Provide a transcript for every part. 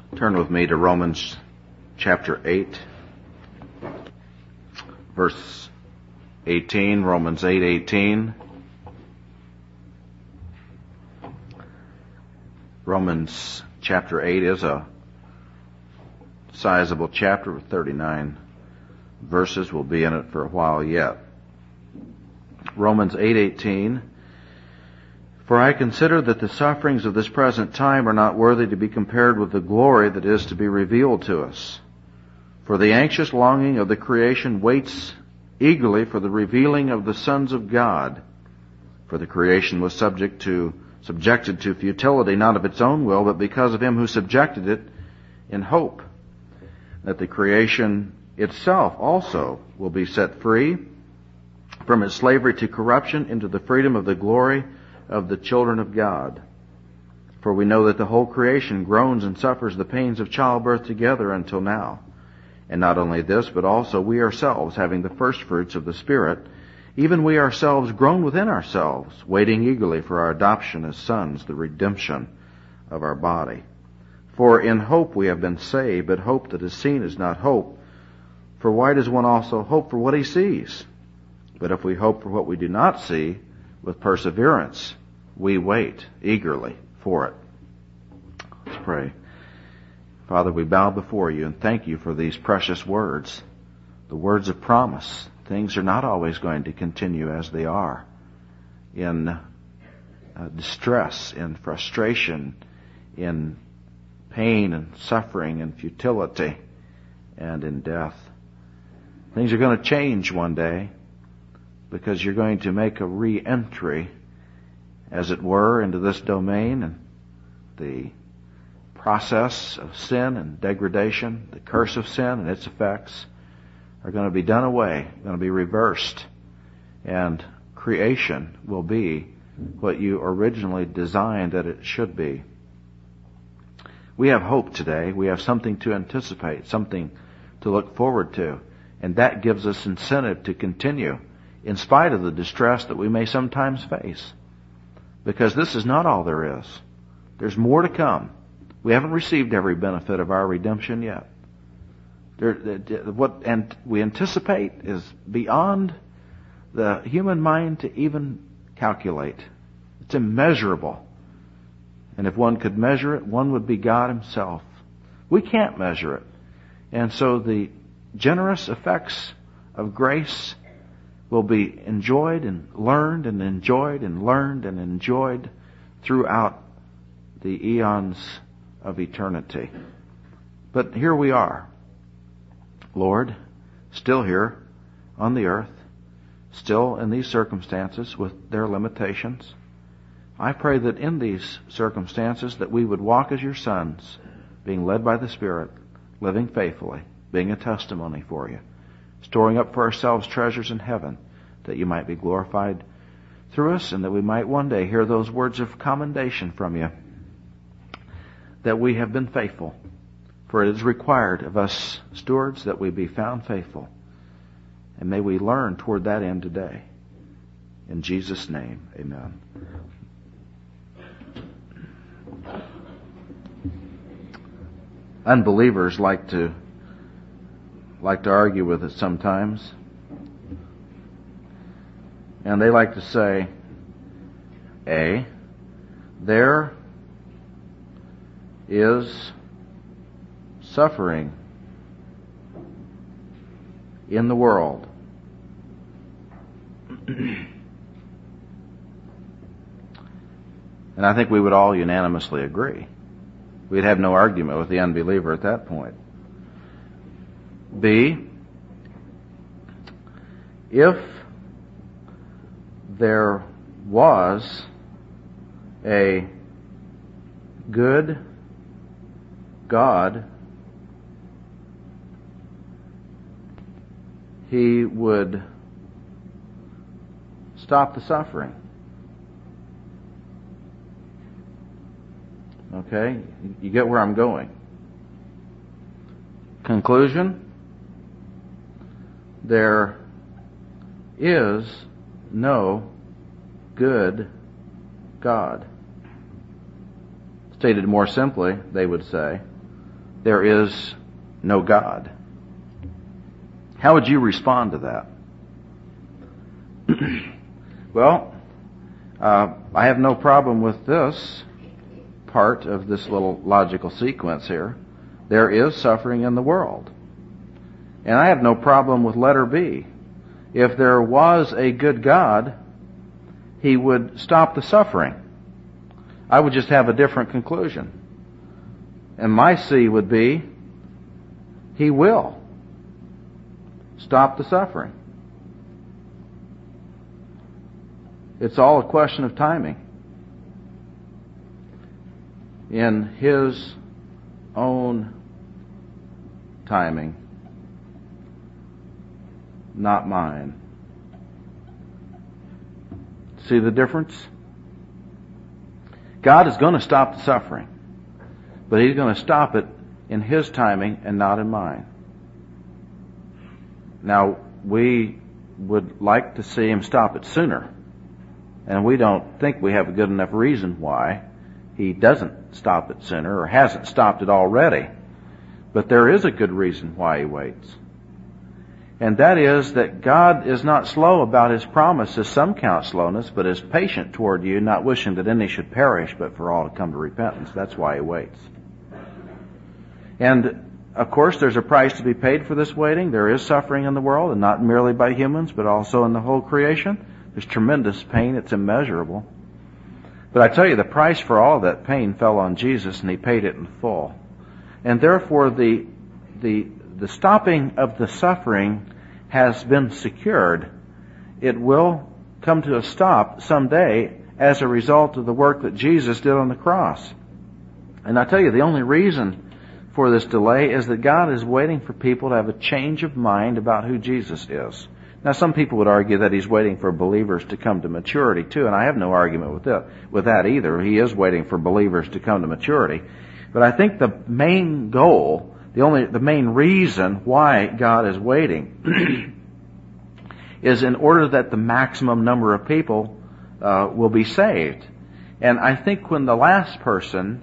Turn with me to Romans chapter 8, verse 18, Romans 8:18. Romans chapter 8 is a sizable chapter with 39 verses. We'll be in it for a while yet. Romans 8:18. For I consider that the sufferings of this present time are not worthy to be compared with the glory that is to be revealed to us. For the anxious longing of the creation waits eagerly for the revealing of the sons of God. For the creation was subjected to futility, not of its own will, but because of him who subjected it, in hope that the creation itself also will be set free from its slavery to corruption into the freedom of the glory of the children of God. For we know that the whole creation groans and suffers the pains of childbirth together until now. And not only this, but also we ourselves, having the first fruits of the Spirit, even we ourselves groan within ourselves, waiting eagerly for our adoption as sons, the redemption of our body. For in hope we have been saved, but hope that is seen is not hope. For why does one also hope for what he sees? But if we hope for what we do not see, with perseverance we wait eagerly for it. Let's pray. Father, we bow before you and thank you for these precious words, the words of promise. Things are not always going to continue as they are, in distress, in frustration, in pain and suffering and futility, and in death. Things are going to change one day, because you're going to make a re-entry, as it were, into this domain, and the process of sin and degradation, the curse of sin and its effects are going to be done away, going to be reversed, and creation will be what you originally designed that it should be. We have hope today. We have something to anticipate, something to look forward to, and that gives us incentive to continue in spite of the distress that we may sometimes face. Because this is not all there is. There's more to come. We haven't received every benefit of our redemption yet. What we anticipate is beyond the human mind to even calculate. It's immeasurable. And if one could measure it, one would be God himself. We can't measure it. And so the generous effects of grace will be enjoyed and learned and enjoyed and learned and enjoyed throughout the eons of eternity. But here we are, Lord, still here on the earth, still in these circumstances with their limitations. I pray that in these circumstances that we would walk as your sons, being led by the Spirit, living faithfully, being a testimony for you, storing up for ourselves treasures in heaven, that you might be glorified through us, and that we might one day hear those words of commendation from you, that we have been faithful. For it is required of us stewards that we be found faithful. And may we learn toward that end today. In Jesus' name, amen. Unbelievers like to argue with us sometimes. And they like to say, there is suffering in the world. And I think we would all unanimously agree. We'd have no argument with the unbeliever at that point. B, if there was a good God, he would stop the suffering. Okay? You get where I'm going. Conclusion: there is no good God. Stated more simply, they would say, there is no God. How would you respond to that? Well, I have no problem with this part of this little logical sequence here. There is suffering in the world. And I have no problem with letter B. If there was a good God, He would stop the suffering. I would just have a different conclusion. And my C would be, He will stop the suffering. It's all a question of timing. In His own timing, not mine. See the difference? God is going to stop the suffering, but He's going to stop it in His timing and not in mine. Now, we would like to see Him stop it sooner, and we don't think we have a good enough reason why He doesn't stop it sooner or hasn't stopped it already. But there is a good reason why He waits. And that is that God is not slow about His promises. Some count slowness, but is patient toward you, not wishing that any should perish, but for all to come to repentance. That's why He waits. And, of course, there's a price to be paid for this waiting. There is suffering in the world, and not merely by humans, but also in the whole creation. There's tremendous pain. It's immeasurable. But I tell you, the price for all that pain fell on Jesus, and He paid it in full. And therefore, the stopping of the suffering has been secured. It will come to a stop someday as a result of the work that Jesus did on the cross. And I tell you, the only reason for this delay is that God is waiting for people to have a change of mind about who Jesus is. Now, some people would argue that He's waiting for believers to come to maturity too, and I have no argument with that either. He is waiting for believers to come to maturity. But I think the main goal, the main reason why God is waiting is in order that the maximum number of people will be saved. And I think when the last person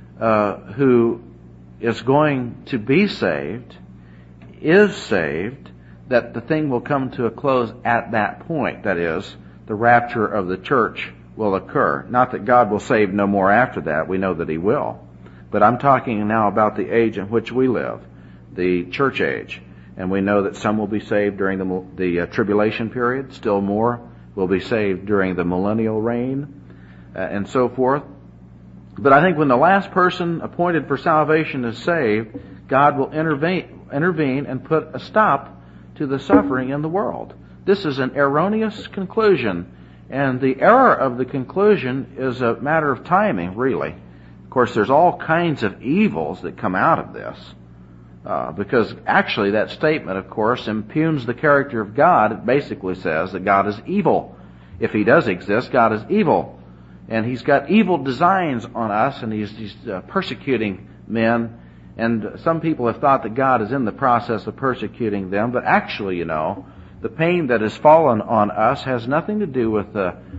who is going to be saved is saved, that the thing will come to a close at that point. That is, the rapture of the church will occur. Not that God will save no more after that. We know that He will. But I'm talking now about the age in which we live, the church age. And we know that some will be saved during the tribulation period. Still more will be saved during the millennial reign, and so forth. But I think when the last person appointed for salvation is saved, God will intervene and put a stop to the suffering in the world. This is an erroneous conclusion, and the error of the conclusion is a matter of timing, really. Of course, there's all kinds of evils that come out of this, because actually that statement, of course, impugns the character of God. It basically says that God is evil. If He does exist, God is evil. And He's got evil designs on us, and He's persecuting men. And some people have thought that God is in the process of persecuting them, but actually, the pain that has fallen on us has nothing to do with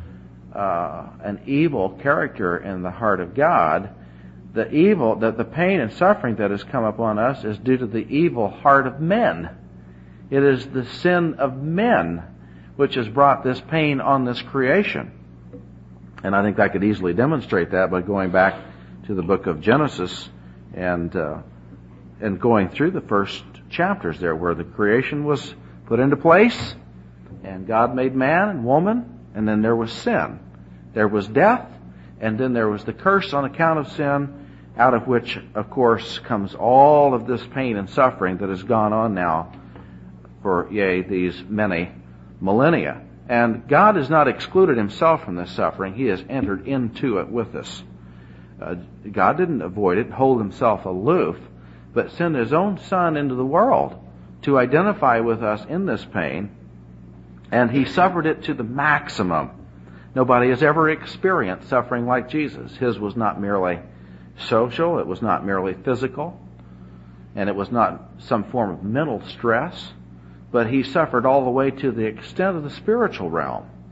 an evil character in the heart of God. The pain and suffering that has come upon us is due to the evil heart of men. It is the sin of men which has brought this pain on this creation. And I think I could easily demonstrate that by going back to the book of Genesis and going through the first chapters there, where the creation was put into place, and God made man and woman, and then there was sin. There was death, and then there was the curse on account of sin, out of which, of course, comes all of this pain and suffering that has gone on now for, these many millennia. And God has not excluded Himself from this suffering. He has entered into it with us. God didn't avoid it, hold Himself aloof, but send His own Son into the world to identify with us in this pain, and He suffered it to the maximum. Nobody has ever experienced suffering like Jesus. His was not merely social, it was not merely physical, and it was not some form of mental stress, but He suffered all the way to the extent of the spiritual realm.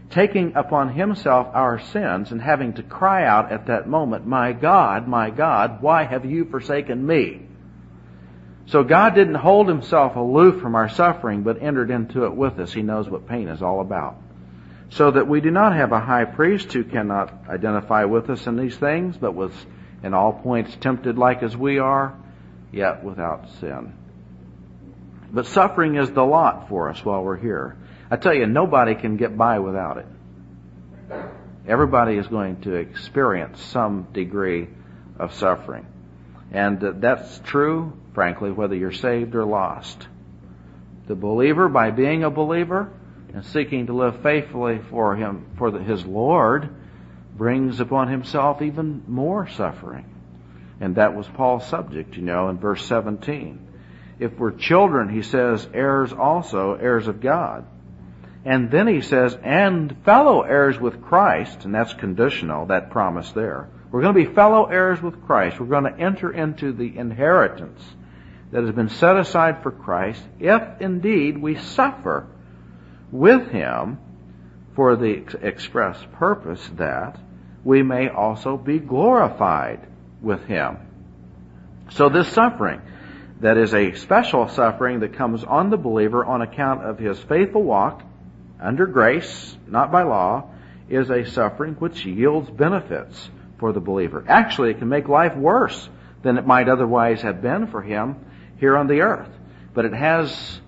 taking upon himself our sins and having to cry out at that moment, my God, why have you forsaken me? So God didn't hold himself aloof from our suffering, but entered into it with us. He knows what pain is all about. So that we do not have a high priest who cannot identify with us in these things, but was in all points tempted like as we are, yet without sin. But suffering is the lot for us while we're here. I tell you, nobody can get by without it. Everybody is going to experience some degree of suffering. And that's true, frankly, whether you're saved or lost. The believer, by being a believer and seeking to live faithfully for him, his Lord, brings upon himself even more suffering. And that was Paul's subject, in verse 17. If we're children, he says, heirs also, heirs of God. And then he says, and fellow heirs with Christ, and that's conditional, that promise there. We're going to be fellow heirs with Christ. We're going to enter into the inheritance that has been set aside for Christ, if indeed we suffer with him for the express purpose that we may also be glorified with him. So this suffering, that is a special suffering that comes on the believer on account of his faithful walk under grace, not by law, is a suffering which yields benefits for the believer. Actually, it can make life worse than it might otherwise have been for him here on the earth. But it has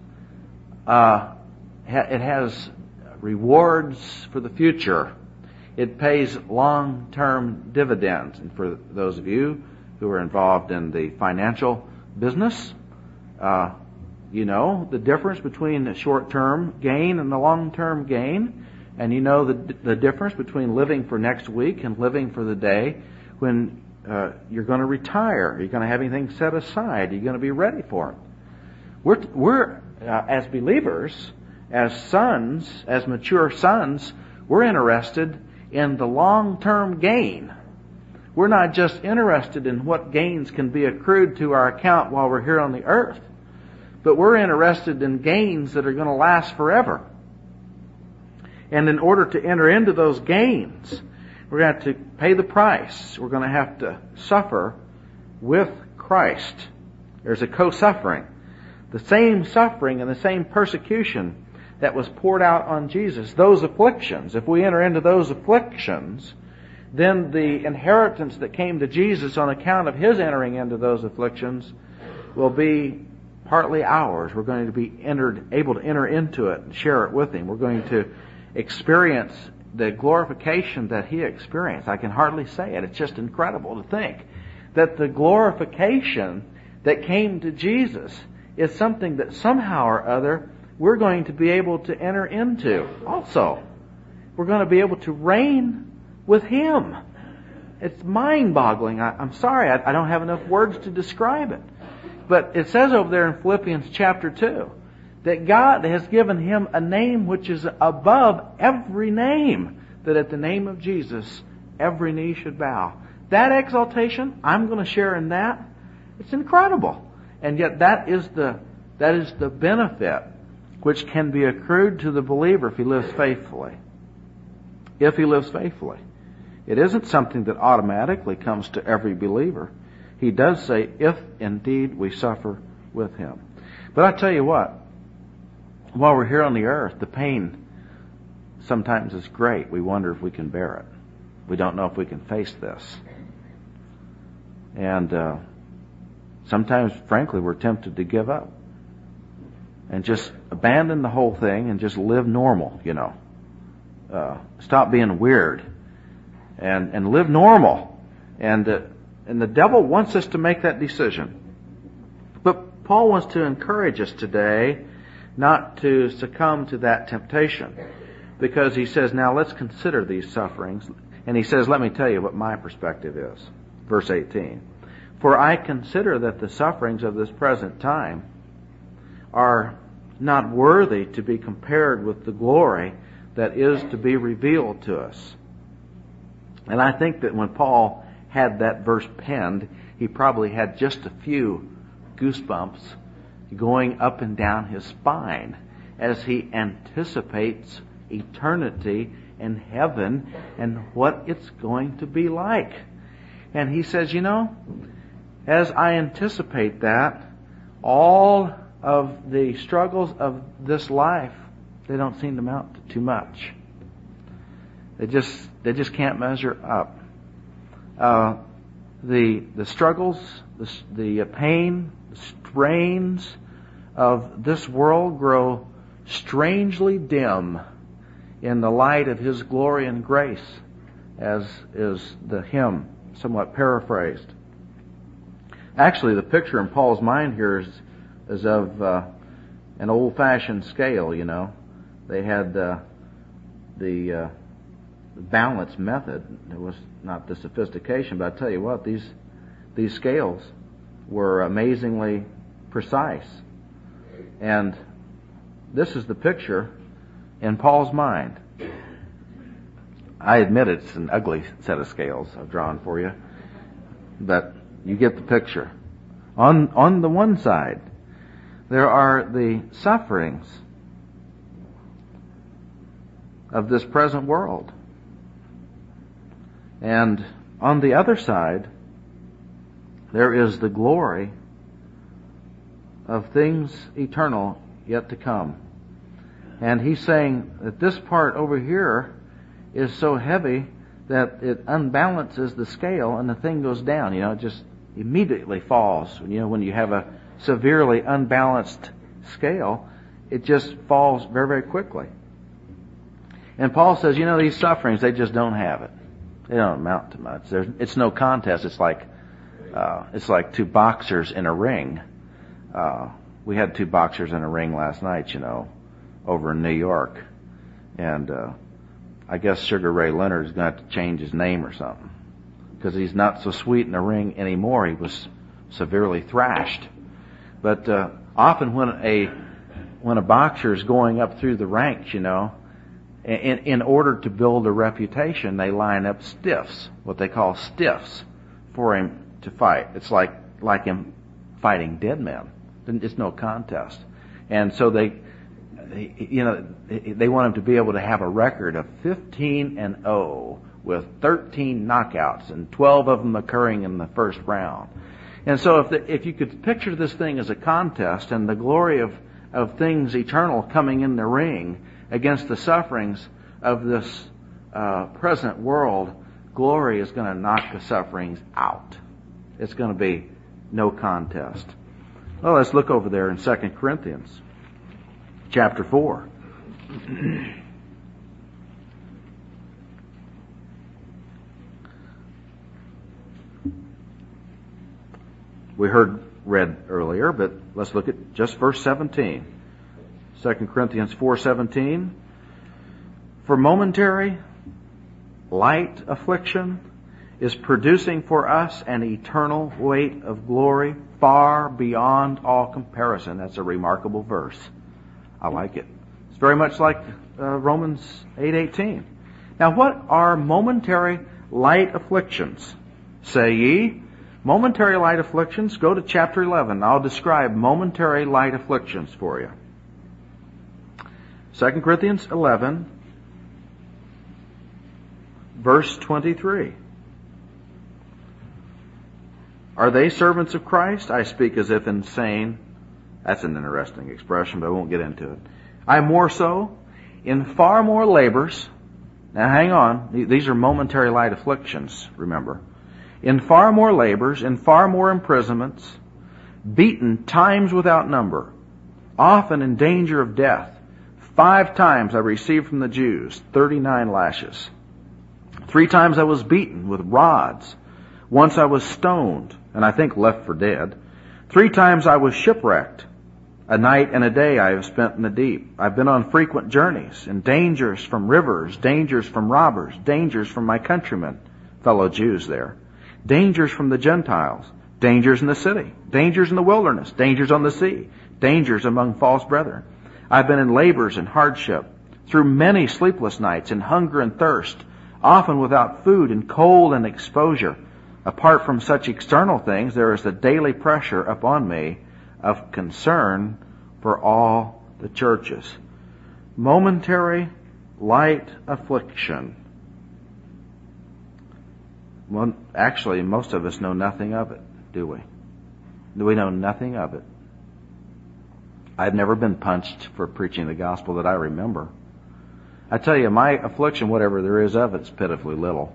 rewards for the future. It pays long-term dividends. And for those of you who are involved in the financial business, you know the difference between the short-term gain and the long-term gain. And you know the difference between living for next week and living for the day when you're going to retire. You're going to have anything set aside. You're going to be ready for it. We're as believers, as sons, as mature sons, we're interested in the long-term gain. We're not just interested in what gains can be accrued to our account while we're here on the earth, but we're interested in gains that are going to last forever. And in order to enter into those gains, we're going to have to pay the price. We're going to have to suffer with Christ. There's a co-suffering. The same suffering and the same persecution that was poured out on Jesus, those afflictions, if we enter into those afflictions, then the inheritance that came to Jesus on account of his entering into those afflictions will be partly ours. We're going to be able to enter into it and share it with him. We're going to experience the glorification that he experienced. I can hardly say it. It's just incredible to think that the glorification that came to Jesus is something that somehow or other we're going to be able to enter into also. We're going to be able to reign with him. It's mind-boggling. I'm sorry, I don't have enough words to describe it. But it says over there in Philippians chapter 2 that God has given him a name which is above every name, that at the name of Jesus every knee should bow. That exaltation, I'm going to share in that. It's incredible. And yet that is the benefit which can be accrued to the believer if he lives faithfully. If he lives faithfully. It isn't something that automatically comes to every believer. He does say, if indeed we suffer with him. But I tell you what, while we're here on the earth, the pain sometimes is great. We wonder if we can bear it. We don't know if we can face this. And sometimes, frankly, we're tempted to give up and just abandon the whole thing and just live normal, stop being weird and live normal. And the devil wants us to make that decision. But Paul wants to encourage us today not to succumb to that temptation, because he says, now let's consider these sufferings. And he says, let me tell you what my perspective is. Verse 18. For I consider that the sufferings of this present time are not worthy to be compared with the glory that is to be revealed to us. And I think that when Paul had that verse penned, he probably had just a few goosebumps going up and down his spine as he anticipates eternity and heaven and what it's going to be like. And he says, as I anticipate that, all of the struggles of this life, they don't seem to amount to too much. They just can't measure up. The struggles, the pain, the strains of this world grow strangely dim in the light of His glory and grace, as is the hymn somewhat paraphrased. Actually, the picture in Paul's mind here is of an old-fashioned scale. They had the balance method. It was not the sophistication, but I tell you what, these scales were amazingly precise. And this is the picture in Paul's mind. I admit it's an ugly set of scales I've drawn for you, but you get the picture. On the one side, there are the sufferings of this present world. And on the other side, there is the glory of things eternal yet to come. And he's saying that this part over here is so heavy that it unbalances the scale and the thing goes down. It just immediately falls. When you have a severely unbalanced scale, it just falls very, very quickly. And Paul says, these sufferings, they just don't have it. They don't amount to much. It's no contest. It's like two boxers in a ring. We had two boxers in a ring last night, over in New York. And I guess Sugar Ray Leonard's going to have to change his name or something, because he's not so sweet in the ring anymore. He was severely thrashed. But often when a boxer is going up through the ranks, in order to build a reputation, they line up stiffs, what they call stiffs, for him to fight. It's like him fighting dead men. It's no contest. And so they want him to be able to have a record of 15-0 with 13 knockouts and 12 of them occurring in the first round. And so if you could picture this thing as a contest and the glory of things eternal coming in the ring against the sufferings of this present world, glory is going to knock the sufferings out. It's going to be no contest. Well, let's look over there in 2 Corinthians chapter 4. We read earlier, but let's look at just verse 17. 2 Corinthians 4:17. For momentary light affliction is producing for us an eternal weight of glory far beyond all comparison. That's a remarkable verse. I like it. It's very much like Romans 8:18. Now, what are momentary light afflictions? Say ye, momentary light afflictions. Go to chapter 11. I'll describe momentary light afflictions for you. 2 Corinthians 11, verse 23. Are they servants of Christ? I speak as if insane. That's an interesting expression, but I won't get into it. I more so, in far more labors. Now hang on. These are momentary light afflictions, remember. In far more labors, in far more imprisonments, beaten times without number, often in danger of death. 5 times I received from the Jews 39 lashes. 3 times I was beaten with rods. Once I was stoned, and I think left for dead. 3 times I was shipwrecked. A night and a day I have spent in the deep. I've been on frequent journeys, in dangers from rivers, dangers from robbers, dangers from my countrymen, fellow Jews there, dangers from the Gentiles, dangers in the city, dangers in the wilderness, dangers on the sea, dangers among false brethren. I've been in labors and hardship, through many sleepless nights, in hunger and thirst, often without food, in cold and exposure. Apart from such external things, there is the daily pressure upon me of concern for all the churches. Momentary light affliction. Well, actually, most of us know nothing of it, do we? We know nothing of it. I've never been punched for preaching the gospel that I remember. I tell you, my affliction, whatever there is of it, is pitifully little.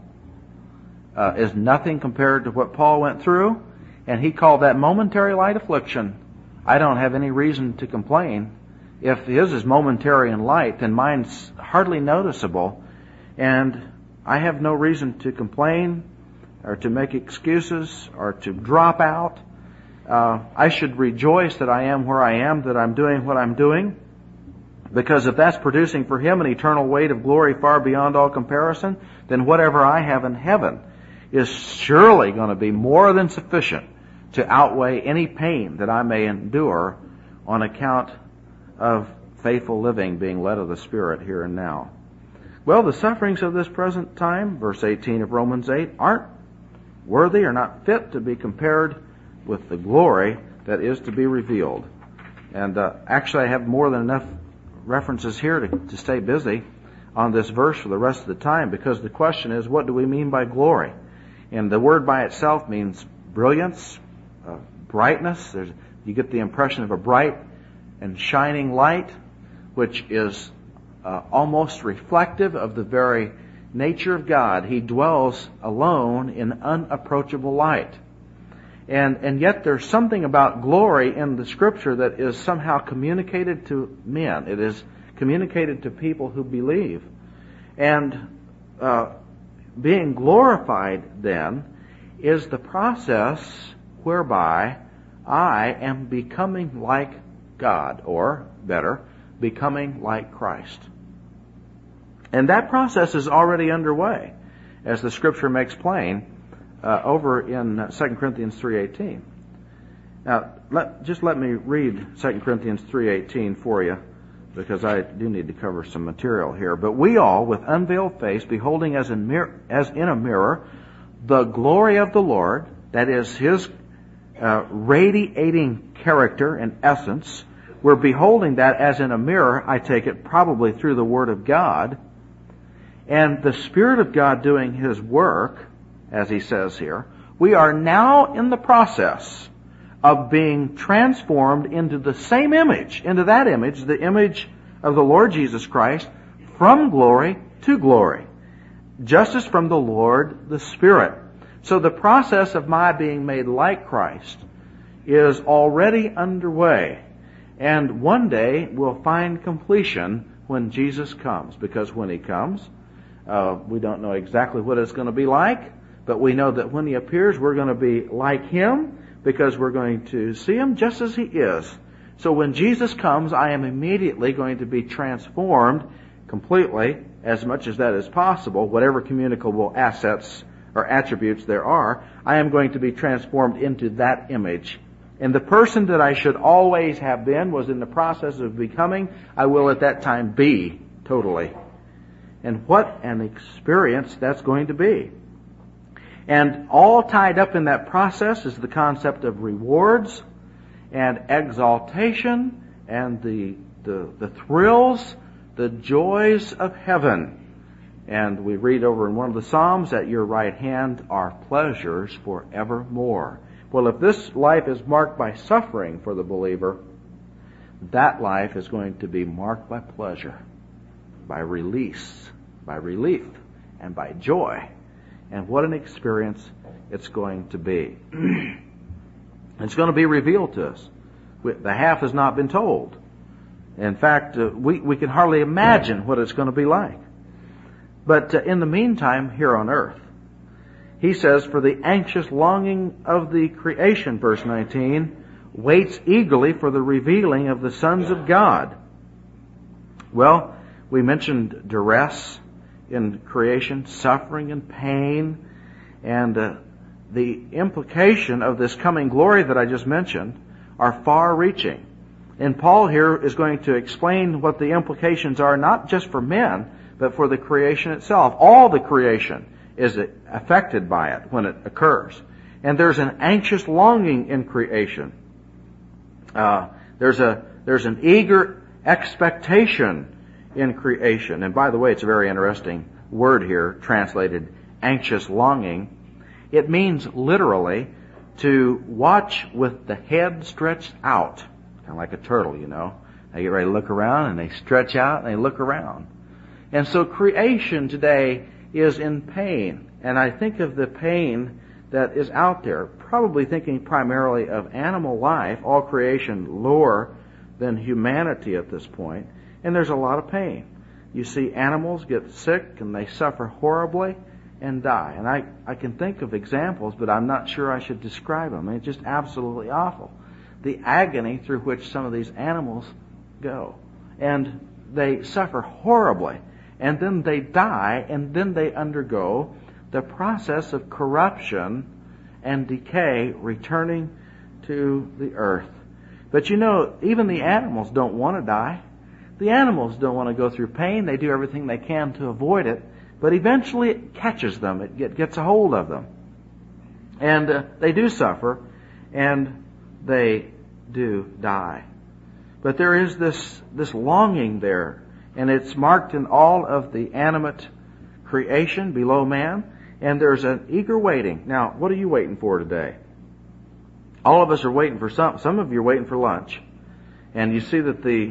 Is nothing compared to what Paul went through, and he called that momentary light affliction. I don't have any reason to complain. If his is momentary and light, then mine's hardly noticeable, and I have no reason to complain or to make excuses or to drop out. I should rejoice that I am where I am, that I'm doing what I'm doing, because if that's producing for him an eternal weight of glory far beyond all comparison, then whatever I have in heaven is surely going to be more than sufficient to outweigh any pain that I may endure on account of faithful living being led of the Spirit here and now. Well, the sufferings of this present time, verse 18 of Romans 8, aren't worthy or not fit to be compared with the glory that is to be revealed. And actually I have more than enough references here to stay busy on this verse for the rest of the time, because the question is, what do we mean by glory? And the word by itself means brilliance, brightness. You get the impression of a bright and shining light, which is almost reflective of the very nature of God. He dwells alone in unapproachable light. And yet there's something about glory in the Scripture that is somehow communicated to men. It is communicated to people who believe. And being glorified, then, is the process whereby I am becoming like God, or better, becoming like Christ. And that process is already underway, as the Scripture makes plain over in 2 Corinthians 3:18. Now, let me read 2 Corinthians 3:18 for you, because I do need to cover some material here. But we all, with unveiled face, beholding as in a mirror the glory of the Lord, that is His radiating character and essence, we're beholding that as in a mirror, I take it probably through the Word of God, and the Spirit of God doing His work, as he says here, we are now in the process of being transformed into the same image, into that image, the image of the Lord Jesus Christ, from glory to glory, just as from the Lord the Spirit. So the process of my being made like Christ is already underway, and one day will find completion when Jesus comes, because when He comes, we don't know exactly what it's going to be like, but we know that when He appears, we're going to be like Him, because we're going to see Him just as He is. So when Jesus comes, I am immediately going to be transformed completely, as much as that is possible, whatever communicable assets or attributes there are, I am going to be transformed into that image. And the person that I should always have been was in the process of becoming, I will at that time be totally. And what an experience that's going to be. And all tied up in that process is the concept of rewards and exaltation and the thrills, the joys of heaven. And we read over in one of the Psalms, at your right hand are pleasures forevermore. Well, if this life is marked by suffering for the believer, that life is going to be marked by pleasure, by release, by relief, and by joy. And what an experience it's going to be. It's going to be revealed to us. The half has not been told. In fact, we can hardly imagine what it's going to be like. But in the meantime, here on earth, he says, for the anxious longing of the creation, verse 19, waits eagerly for the revealing of the sons of God. Well, we mentioned duress in creation, suffering and pain, and the implication of this coming glory that I just mentioned are far-reaching. And Paul here is going to explain what the implications are, not just for men, but for the creation itself. All the creation is affected by it when it occurs. And there's an anxious longing in creation. There's an eager expectation in creation. And by the way, it's a very interesting word here, translated anxious longing. It means literally to watch with the head stretched out, kind of like a turtle, you know. They get ready to look around and they stretch out and they look around. And so creation today is in pain. And I think of the pain that is out there, probably thinking primarily of animal life, all creation lower than humanity at this point. And there's a lot of pain. You see animals get sick and they suffer horribly and die. And I can think of examples, but I'm not sure I should describe them. It's just absolutely awful. The agony through which some of these animals go. And they suffer horribly. And then they die, and then they undergo the process of corruption and decay returning to the earth. But you know, even the animals don't want to die. The animals don't want to go through pain. They do everything they can to avoid it. But eventually it catches them. It gets a hold of them. And they do suffer, and they do die. But there is this longing there, and it's marked in all of the animate creation below man, and there's an eager waiting. Now, what are you waiting for today? All of us are waiting for something. Some of you are waiting for lunch, and you see that the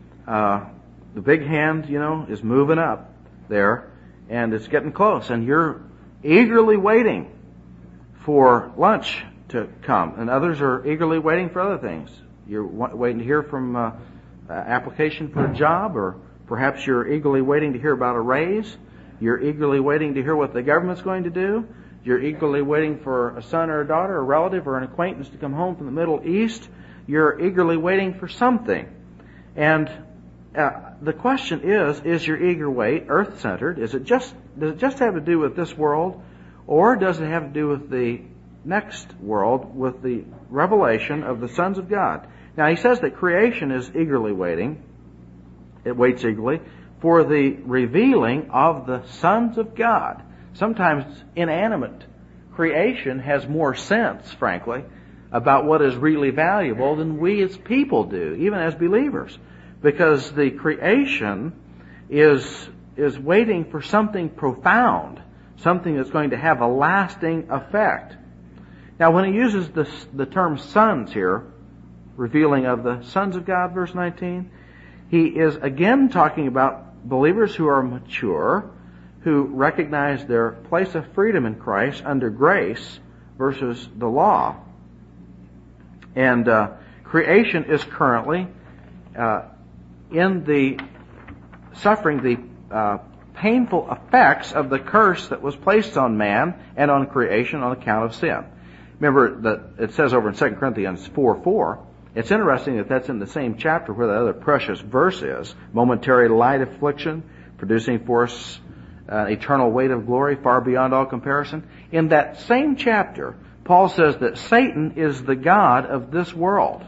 big hand, you know, is moving up there, and it's getting close, and you're eagerly waiting for lunch to come, and others are eagerly waiting for other things. You're waiting to hear from application for a job, or perhaps you're eagerly waiting to hear about a raise. You're eagerly waiting to hear what the government's going to do. You're eagerly waiting for a son or a daughter, a relative, or an acquaintance to come home from the Middle East. You're eagerly waiting for something. And the question is your eager wait earth-centered? Does it just have to do with this world, or does it have to do with the next world, with the revelation of the sons of God? Now, he says that creation is eagerly waiting. It waits eagerly for the revealing of the sons of God. Sometimes inanimate creation has more sense, frankly, about what is really valuable than we as people do, even as believers. Because the creation is waiting for something profound, something that's going to have a lasting effect. Now, when he uses the term sons here, revealing of the sons of God, verse 19, he is again talking about believers who are mature, who recognize their place of freedom in Christ under grace versus the law. And creation is currently in the suffering the painful effects of the curse that was placed on man and on creation on account of sin. Remember that it says over in 2 Corinthians 4:4, it's interesting that that's in the same chapter where the other precious verse is, momentary light affliction, producing for us an eternal weight of glory far beyond all comparison. In that same chapter, Paul says that Satan is the god of this world.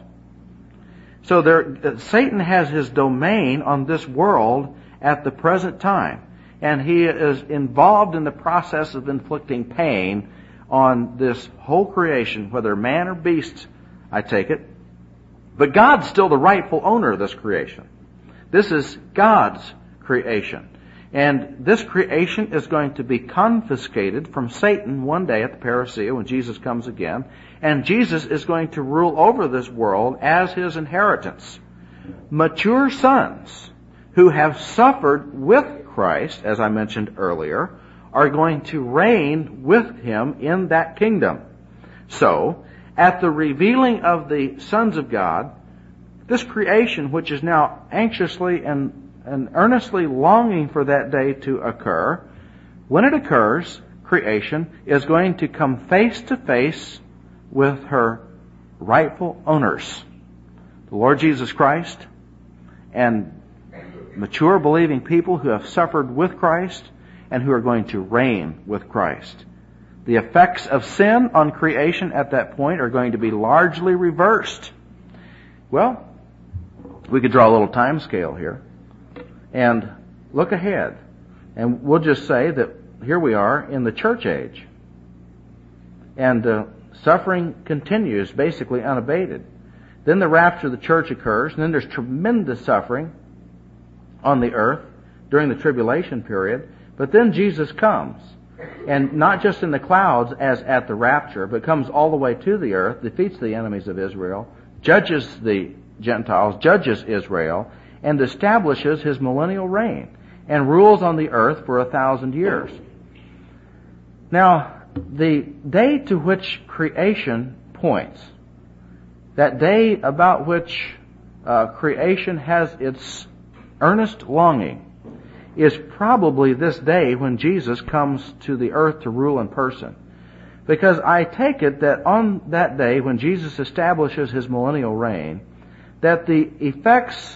So Satan has his domain on this world at the present time, and he is involved in the process of inflicting pain on this whole creation, whether man or beast, I take it. But God's still the rightful owner of this creation. This is God's creation. And this creation is going to be confiscated from Satan one day at the parousia when Jesus comes again. And Jesus is going to rule over this world as his inheritance. Mature sons who have suffered with Christ, as I mentioned earlier, are going to reign with him in that kingdom. So, at the revealing of the sons of God, this creation, which is now anxiously and earnestly longing for that day to occur, when it occurs, creation is going to come face to face with her rightful owners, the Lord Jesus Christ, and mature believing people who have suffered with Christ and who are going to reign with Christ. The effects of sin on creation at that point are going to be largely reversed. Well, we could draw a little time scale here and look ahead. And we'll just say that here we are in the church age. And suffering continues basically unabated. Then the rapture of the church occurs, and then there's tremendous suffering on the earth during the tribulation period, but then Jesus comes. And not just in the clouds as at the rapture, but comes all the way to the earth, defeats the enemies of Israel, judges the Gentiles, judges Israel, and establishes his millennial reign, and rules on the earth for 1,000 years. Now, the day to which creation points, that day about which creation has its earnest longing, is probably this day when Jesus comes to the earth to rule in person. Because I take it that on that day when Jesus establishes his millennial reign, that the effects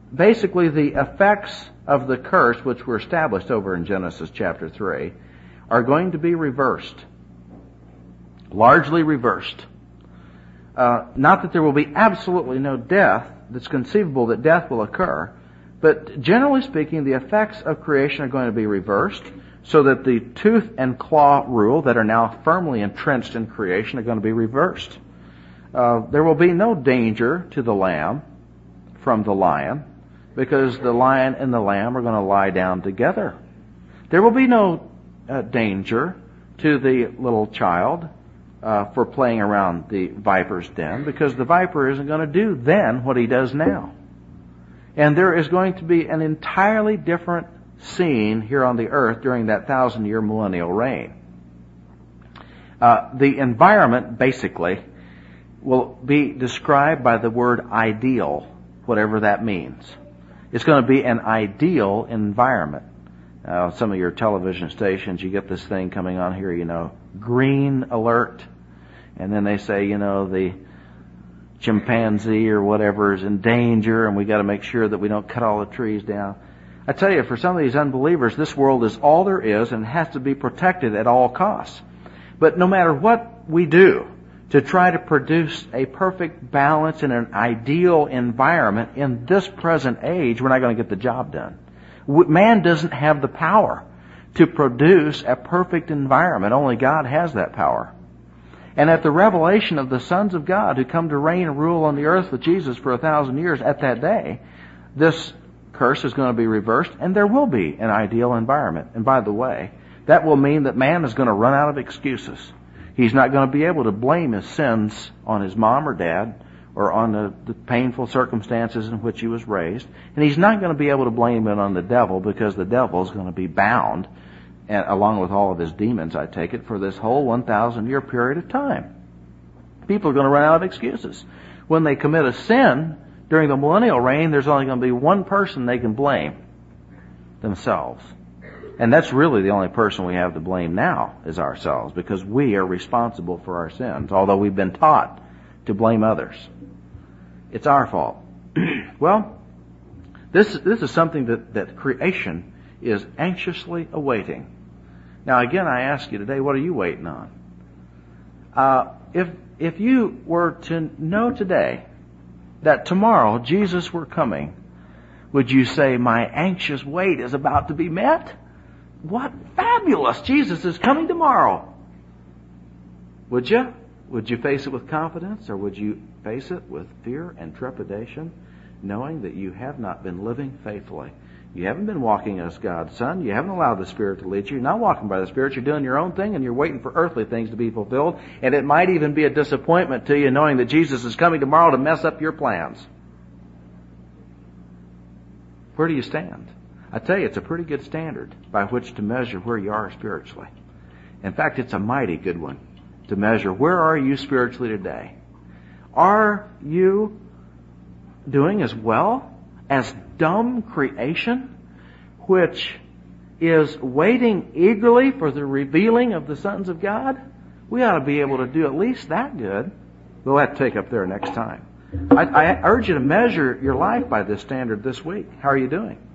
of the curse which were established over in Genesis chapter 3 are going to be reversed. Largely reversed. Not that there will be absolutely no death. It's conceivable that death will occur. But generally speaking, the effects of creation are going to be reversed, so that the tooth and claw rule that are now firmly entrenched in creation are going to be reversed. There will be no danger to the lamb from the lion, because the lion and the lamb are going to lie down together. There will be no danger to the little child for playing around the viper's den, because the viper isn't going to do then what he does now. And there is going to be an entirely different scene here on the earth during that 1,000-year millennial reign. The environment, basically, will be described by the word ideal, whatever that means. It's going to be an ideal environment. Some of your television stations, you get this thing coming on here, green alert. And then they say, the chimpanzee or whatever is in danger, and we got to make sure that we don't cut all the trees down. I tell you, for some of these unbelievers, this world is all there is and has to be protected at all costs. But no matter what we do to try to produce a perfect balance in an ideal environment in this present age, we're not going to get the job done. Man doesn't have the power to produce a perfect environment. Only God has that power. And at the revelation of the sons of God who come to reign and rule on the earth with Jesus for 1,000 years, at that day, this curse is going to be reversed, and there will be an ideal environment. And by the way, that will mean that man is going to run out of excuses. He's not going to be able to blame his sins on his mom or dad or on the painful circumstances in which he was raised. And he's not going to be able to blame it on the devil, because the devil is going to be bound, and along with all of his demons, I take it, for this whole 1,000-year period of time. People are going to run out of excuses. When they commit a sin during the millennial reign, there's only going to be one person they can blame: themselves. And that's really the only person we have to blame now, is ourselves, because we are responsible for our sins, although we've been taught to blame others. It's our fault. Well, this is something that creation is anxiously awaiting. Now again, I ask you today, what are you waiting on? If you were to know today that tomorrow Jesus were coming, would you say, my anxious wait is about to be met? What fabulous! Jesus is coming tomorrow. Would you? Would you face it with confidence, or would you face it with fear and trepidation, knowing that you have not been living faithfully? You haven't been walking as God's son. You haven't allowed the Spirit to lead you. You're not walking by the Spirit. You're doing your own thing, and you're waiting for earthly things to be fulfilled. And it might even be a disappointment to you knowing that Jesus is coming tomorrow to mess up your plans. Where do you stand? I tell you, it's a pretty good standard by which to measure where you are spiritually. In fact, it's a mighty good one to measure where are you spiritually today. Are you doing as well as dumb creation, which is waiting eagerly for the revealing of the sons of God? We ought to be able to do at least that good. We'll have to take up there next time. I urge you to measure your life by this standard this week. How are you doing?